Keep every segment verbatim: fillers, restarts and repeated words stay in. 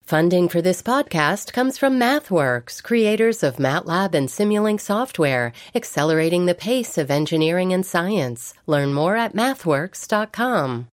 Funding for this podcast comes from MathWorks, creators of MATLAB and Simulink software, accelerating the pace of engineering and science. Learn more at mathworks dot com.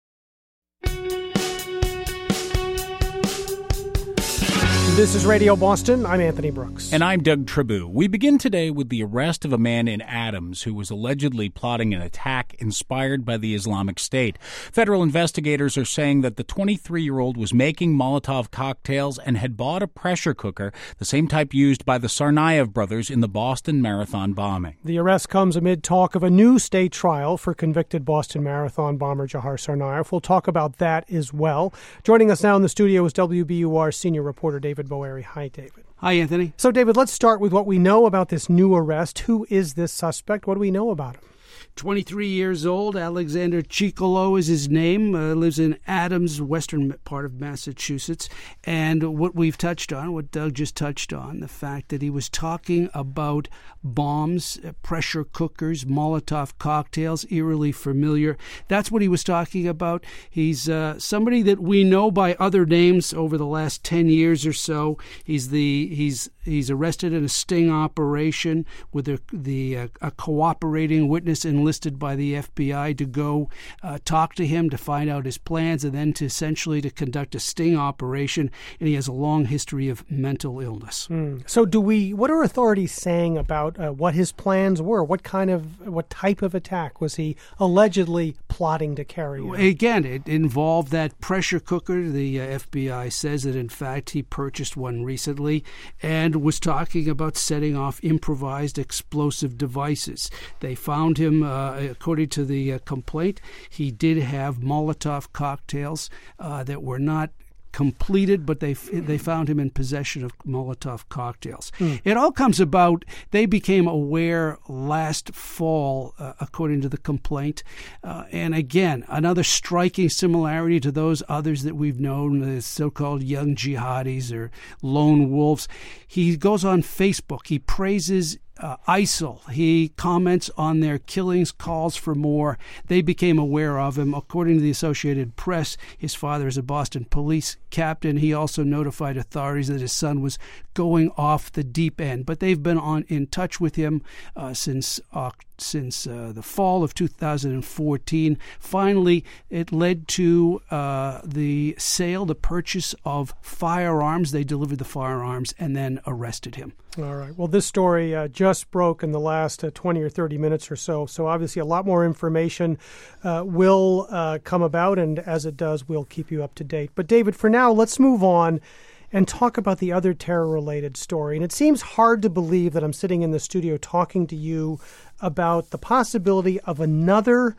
This is Radio Boston. I'm Anthony Brooks. And I'm Doug Tribou. We begin today with the arrest of a man in Adams who was allegedly plotting an attack inspired by the Islamic State. Federal investigators are saying that the twenty-three-year-old was making Molotov cocktails and had bought a pressure cooker, the same type used by the Tsarnaev brothers in the Boston Marathon bombing. The arrest comes amid talk of a new state trial for convicted Boston Marathon bomber Dzhokhar Tsarnaev. We'll talk about that as well. Joining us now in the studio is W B U R senior reporter David Boeri. Hi, David. Hi, Anthony. So, David, let's start with what we know about this new arrest. Who is this suspect? What do we know about him? twenty-three years old, Alexander Chikolo is his name, uh, lives in Adams, western part of Massachusetts. And what we've touched on, what Doug just touched on, the fact that he was talking about bombs, uh, pressure cookers, Molotov cocktails, eerily familiar. That's what he was talking about. He's uh, somebody that we know by other names over the last ten years or so. He's the he's he's arrested in a sting operation with a, the uh, a cooperating witness enlisted by the F B I to go uh, talk to him to find out his plans and then to essentially to conduct a sting operation. And he has a long history of mental illness. Mm. So do we, what are authorities saying about uh, what his plans were? What kind of, what type of attack was he allegedly plotting to carry out? Again, it involved that pressure cooker. The uh, F B I says that, in fact, he purchased one recently and was talking about setting off improvised explosive devices. They found him Uh, according to the uh, complaint, he did have Molotov cocktails uh, that were not completed, but they they found him in possession of Molotov cocktails. Mm. It all comes about, they became aware last fall, uh, according to the complaint. Uh, and again, another striking similarity to those others that we've known, the so-called young jihadis or lone wolves. He goes on Facebook. He praises Uh, I S I L. He comments on their killings, calls for more. They became aware of him. According to the Associated Press, his father is a Boston police captain. He also notified authorities that his son was going off the deep end. But they've been on in touch with him uh, since uh, since uh, the fall of two thousand fourteen. Finally, it led to uh, the sale, the purchase of firearms. They delivered the firearms and then arrested him. All right. Well, this story uh, just broke in the last uh, twenty or thirty minutes or so. So obviously a lot more information uh, will uh, come about. And as it does, we'll keep you up to date. But David, for now, let's move on and talk about the other terror-related story. And it seems hard to believe that I'm sitting in the studio talking to you about the possibility of another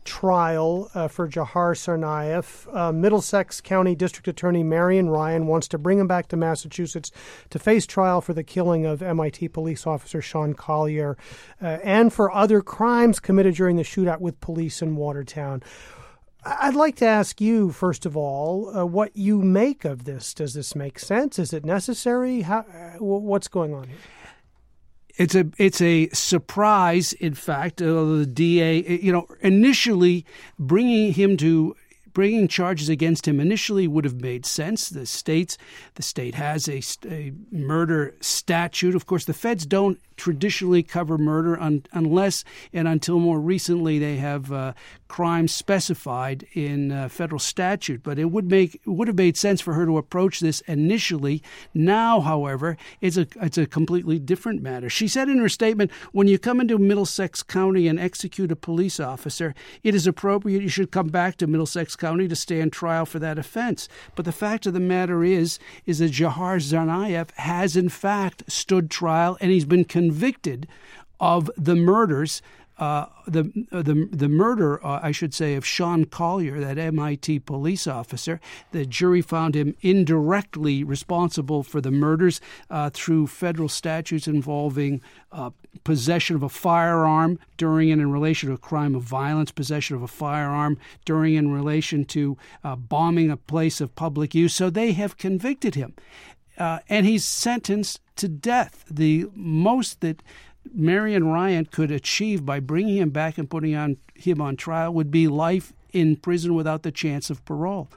trial uh, for Dzhokhar Tsarnaev. Uh, Middlesex County District Attorney Marian Ryan wants to bring him back to Massachusetts to face trial for the killing of M I T police officer Sean Collier uh, and for other crimes committed during the shootout with police in Watertown. I'd like to ask you, first of all, uh, what you make of this. Does this make sense? Is it necessary? How, uh, what's going on here? It's a it's a surprise, in fact. Uh, the D A, you know, initially bringing him to bringing charges against him initially would have made sense. The states, the state has a, a murder statute. Of course, the feds don't traditionally cover murder un, unless and until more recently they have uh, crimes specified in uh, federal statute. But it would make it would have made sense for her to approach this initially. Now, however, it's a it's a completely different matter. She said in her statement, "When you come into Middlesex County and execute a police officer, it is appropriate you should come back to Middlesex County to stand trial for that offense." But the fact of the matter is, is that Dzhokhar Tsarnaev has in fact stood trial, and he's been convicted of the murders, uh, the the the murder, uh, I should say, of Sean Collier, that M I T police officer. The jury found him indirectly responsible for the murders uh, through federal statutes involving uh, possession of a firearm during and in relation to a crime of violence, possession of a firearm during and in relation to uh, bombing a place of public use. So they have convicted him. Uh, and he's sentenced to death. The most that Marian Ryan could achieve by bringing him back and putting on him on trial would be life in prison without the chance of parole.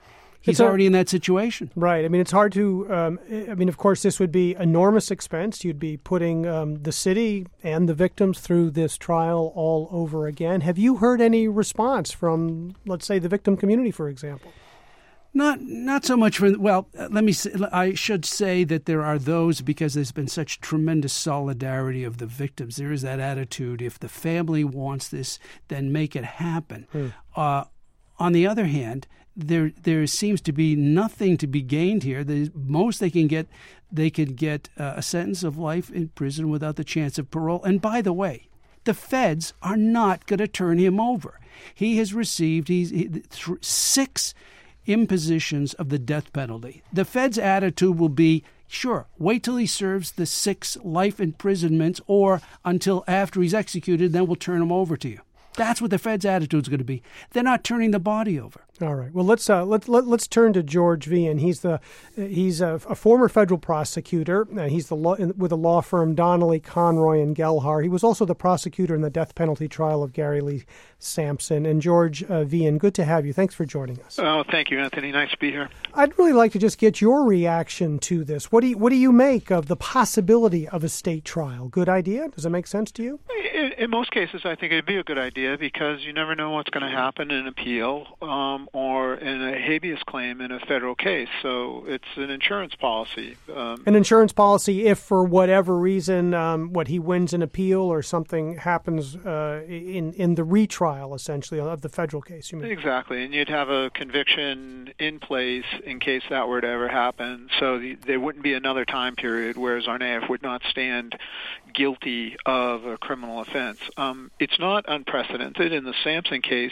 He's a, already in that situation. Right. I mean, it's hard to, um, I mean, of course, this would be enormous expense. You'd be putting um, the city and the victims through this trial all over again. Have you heard any response from, let's say, the victim community, for example? Not not so much for, well, let me say, I should say that there are those, because there's been such tremendous solidarity of the victims. There is that attitude, if the family wants this, then make it happen. Hmm. Uh, on the other hand, there there seems to be nothing to be gained here. The most they can get, they could get uh, a sentence of life in prison without the chance of parole. And by the way, the feds are not going to turn him over. He has received he's he, th- six impositions of the death penalty. The Fed's attitude will be, sure, wait till he serves the six life imprisonments or until after he's executed, then we'll turn him over to you. That's what the Fed's attitude is going to be. They're not turning the body over. All right. Well, let's uh, let, let let's turn to George Vian. He's the he's a, a former federal prosecutor. Uh, he's the law, in, with the law firm Donnelly, Conroy and Gelhar. He was also the prosecutor in the death penalty trial of Gary Lee Sampson. And George uh, Vian, good to have you. Thanks for joining us. Oh, thank you, Anthony. Nice to be here. I'd really like to just get your reaction to this. What do you what do you make of the possibility of a state trial? Good idea? Does it make sense to you? In, in most cases, I think it'd be a good idea because you never know what's going to happen in an appeal. Um, or in a habeas claim in a federal case. So it's an insurance policy. Um, an insurance policy if, for whatever reason, um, what he wins an appeal or something happens uh, in, in the retrial, essentially, of the federal case. You mean? Exactly. And you'd have a conviction in place in case that were to ever happen. So the, there wouldn't be another time period where Tsarnaev would not stand guilty of a criminal offense. Um, it's not unprecedented. In the Sampson case,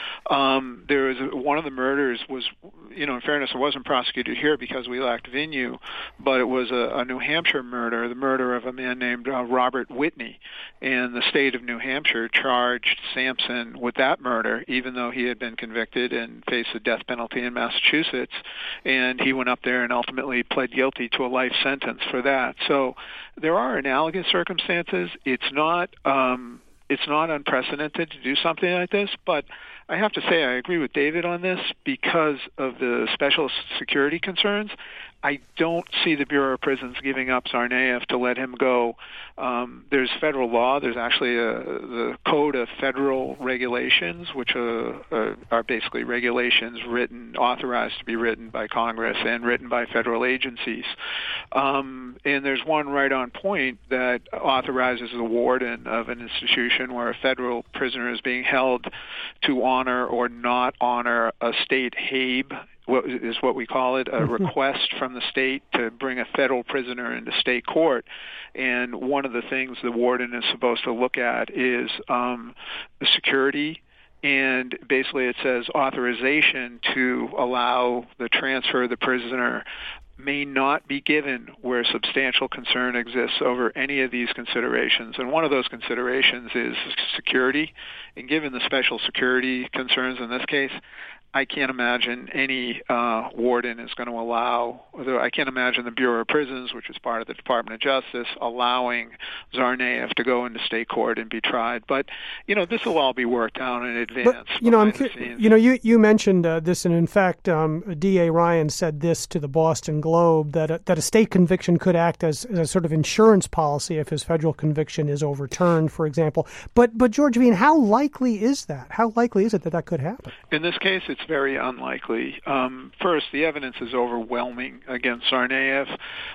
um, there was a, one of the murders was, you know, in fairness, it wasn't prosecuted here because we lacked venue, but it was a, a New Hampshire murder, the murder of a man named uh, Robert Whitney. And the state of New Hampshire charged Sampson with that murder, even though he had been convicted and faced the death penalty in Massachusetts. And he went up there and ultimately pled guilty to a life sentence for that. So there are analogous circumstances. It's not um, it's not unprecedented to do something like this, but I have to say I agree with David on this because of the special security concerns. I don't see the Bureau of Prisons giving up Tsarnaev to let him go. Um, there's federal law. There's actually a, the Code of Federal Regulations, which are, uh, are basically regulations written, authorized to be written by Congress and written by federal agencies. Um, and there's one right on point that authorizes the warden of an institution where a federal prisoner is being held to honor or not honor a state Habe, what is what we call it, a request from the state to bring a federal prisoner into state court. And one of the things the warden is supposed to look at is um, the security. And basically it says authorization to allow the transfer of the prisoner may not be given where substantial concern exists over any of these considerations. And one of those considerations is security. And given the special security concerns in this case, I can't imagine any uh, warden is going to allow, although I can't imagine the Bureau of Prisons, which is part of the Department of Justice, allowing Tsarnaev to go into state court and be tried. But, you know, this will all be worked out in advance. But, you know, I'm, you know, you, you mentioned uh, this, and in fact, um, D A Ryan said this to the Boston Globe, that a, that a state conviction could act as, as a sort of insurance policy if his federal conviction is overturned, for example. But, but George Vian, how likely is that? How likely is it that that could happen? In this case, it's very unlikely. Um, first, the evidence is overwhelming against Tsarnaev.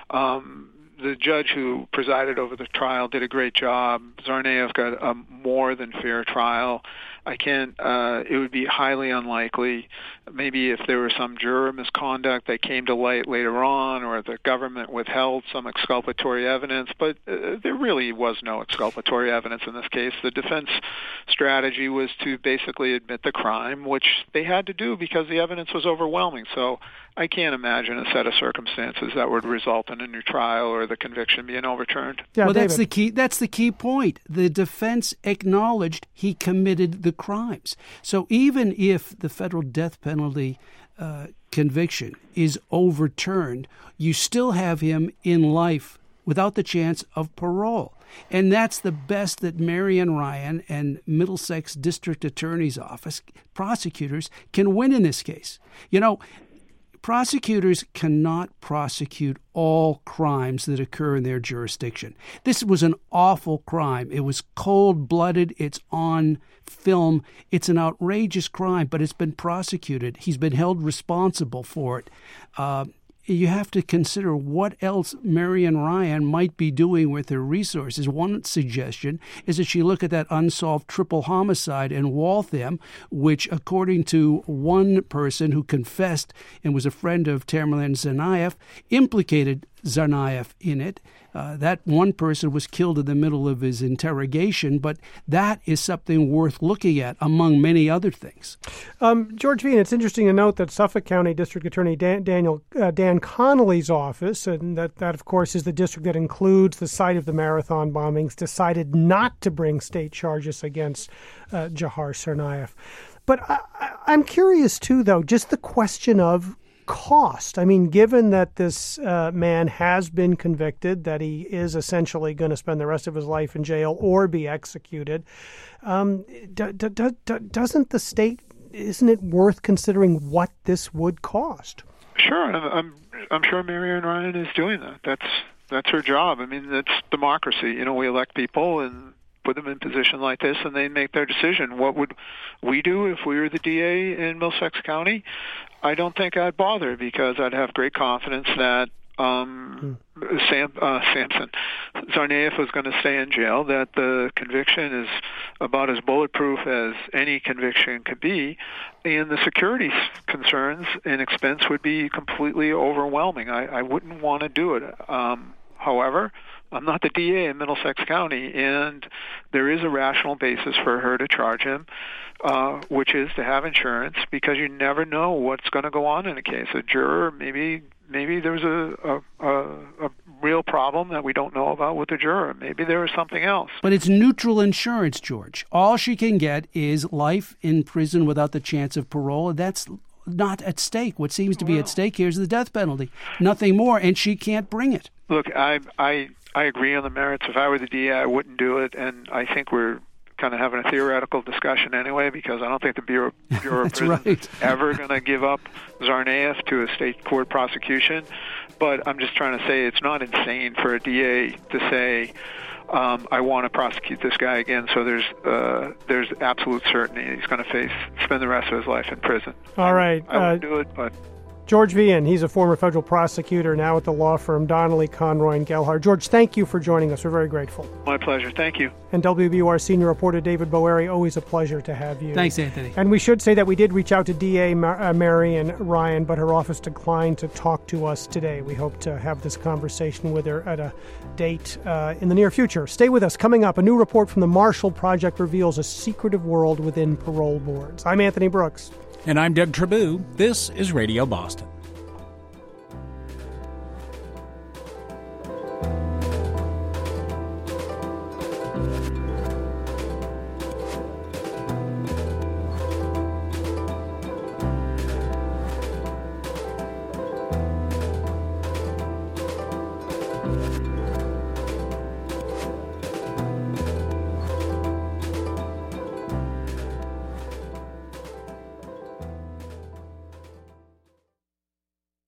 Um, the judge who presided over the trial did a great job. Tsarnaev got a more than fair trial. I can't, uh, it would be highly unlikely, maybe if there was some juror misconduct that came to light later on, or the government withheld some exculpatory evidence, but uh, there really was no exculpatory evidence in this case. The defense strategy was to basically admit the crime, which they had to do because the evidence was overwhelming. So I can't imagine a set of circumstances that would result in a new trial or the conviction being overturned. Yeah, well, David. that's the key. That's the key point. The defense acknowledged he committed the crimes. So even if the federal death penalty uh, conviction is overturned, you still have him in life without the chance of parole. And that's the best that Marian Ryan and Middlesex District Attorney's Office prosecutors can win in this case. You know, prosecutors cannot prosecute all crimes that occur in their jurisdiction. This was an awful crime. It was cold-blooded. It's on film. It's an outrageous crime, but it's been prosecuted. He's been held responsible for it. Uh, you have to consider what else Marian Ryan might be doing with her resources. One suggestion is that she look at that unsolved triple homicide in Waltham, which, according to one person who confessed and was a friend of Tamerlan Tsarnaev, implicated Tsarnaev in it. Uh, that one person was killed in the middle of his interrogation, but that is something worth looking at, among many other things. Um, George Vian, it's interesting to note that Suffolk County District Attorney Dan, Daniel uh, Dan Connolly's office, and that, that, of course, is the district that includes the site of the marathon bombings, decided not to bring state charges against uh, Dzhokhar Tsarnaev. But I, I, I'm curious, too, though, just the question of cost. I mean, given that this uh, man has been convicted, that he is essentially going to spend the rest of his life in jail or be executed, um, do, do, do, doesn't the state, isn't it worth considering what this would cost? Sure. I'm, I'm, I'm sure Marian Ryan is doing that. That's, that's her job. I mean, that's democracy. You know, we elect people and put them in a position like this, and they make their decision. What would we do if we were the D A in Middlesex County? I don't think I'd bother, because I'd have great confidence that um, hmm. Sam, uh, Samson, Tsarnaev was going to stay in jail, that the conviction is about as bulletproof as any conviction could be, and the security concerns and expense would be completely overwhelming. I, I wouldn't want to do it. Um, however, I'm not the D A in Middlesex County, and there is a rational basis for her to charge him, uh, which is to have insurance, because you never know what's going to go on in a case. A juror, maybe maybe there's a, a, a, a real problem that we don't know about with the juror. Maybe there is something else. But it's neutral insurance, George. All she can get is life in prison without the chance of parole, and that's not at stake. What seems to be well, at stake here is the death penalty. Nothing more, and she can't bring it. Look, I I I agree on the merits. If I were the D A, I wouldn't do it, and I think we're kind of having a theoretical discussion anyway, because I don't think the Bureau, Bureau of Prisons right. is ever going to give up Tsarnaev to a state court prosecution. But I'm just trying to say it's not insane for a D A to say, um, I want to prosecute this guy again, so there's uh, there's absolute certainty he's going to face spend the rest of his life in prison. All right. I, I wouldn't uh, do it, but... George Vian, he's a former federal prosecutor, now at the law firm Donnelly, Conroy and Gelhard. George, thank you for joining us. We're very grateful. My pleasure. Thank you. And W B U R senior reporter David Boeri, always a pleasure to have you. Thanks, Anthony. And we should say that we did reach out to D A Mar- uh, Marian Ryan, but her office declined to talk to us today. We hope to have this conversation with her at a date uh, in the near future. Stay with us. Coming up, a new report from the Marshall Project reveals a secretive world within parole boards. I'm Anthony Brooks. And I'm Doug Trabue. This is Radio Boston.